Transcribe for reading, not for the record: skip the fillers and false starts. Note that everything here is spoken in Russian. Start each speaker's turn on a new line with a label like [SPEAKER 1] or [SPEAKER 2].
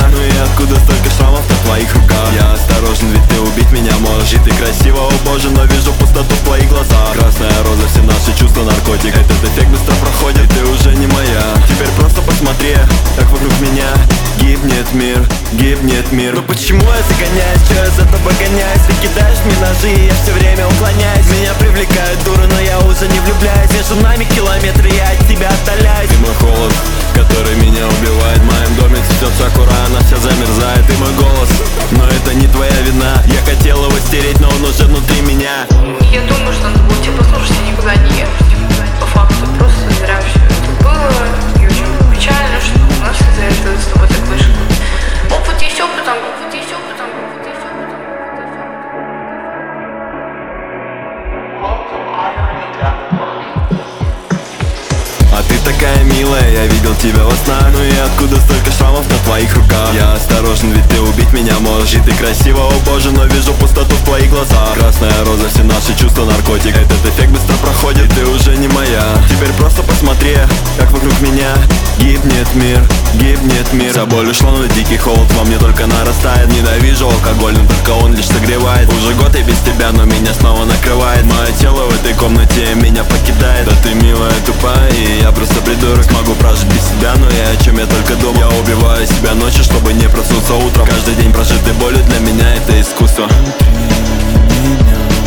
[SPEAKER 1] Ну и откуда столько шрамов на твоих руках? Я осторожен, ведь ты убить меня можешь. И ты красива, о боже, но вижу пустоту в твоих глазах. Красная роза, все наши чувства наркотик. Этот эффект быстро проходит, ты уже не моя. Теперь просто посмотри, как вокруг меня гибнет мир, гибнет мир. Ну почему я загоняюсь, что я за тобой гоняюсь? Ты кидаешь мне ножи, я все время уклоняюсь. Меня привлекает дура, но я уже не влюбляюсь. Между нами километры, я от тебя отдаляюсь. Ты мой холод, который меня убивает. В моем доме цветет сакура, она вся замерзает. Ты мой голос, но это не твоя вина. Я хотел его стереть, но он уже внутри меня.
[SPEAKER 2] Я думаю, что надо было тебя послушать и никуда не ехать. По факту просто зря все это было. И очень печально, что у нас из-за этого с тобой так вышло. Опыт есть опытом, опыт есть опытом, опыт есть опытом.
[SPEAKER 1] А ты такая милая, я видел тебя во снах. Ну и откуда столько шрамов на твоих руках? Я осторожен, ведь ты убить меня можешь. И ты красива, о боже, но вижу пустоту в твоих глазах. Красная роза, все наши чувства наркотик. Этот эффект быстро проходит, и ты уже не моя. Теперь просто посмотри, как вокруг меня гибнет мир, гибнет мир. Вся боль ушла, но дикий холод во мне только нарастает. Ненавижу алкоголь, но только он лишь согревает. Уже год и без тебя, но меня снова накрывает. Мое тело в этой комнате меня покидает. Да ты милая, тупая, и я просто придурок. Смогу прожить без себя, но я о чем я только думал. Я убиваю себя ночью, чтобы не проснуться утром. Каждый день прожитый болью для меня это искусство. Внутри меня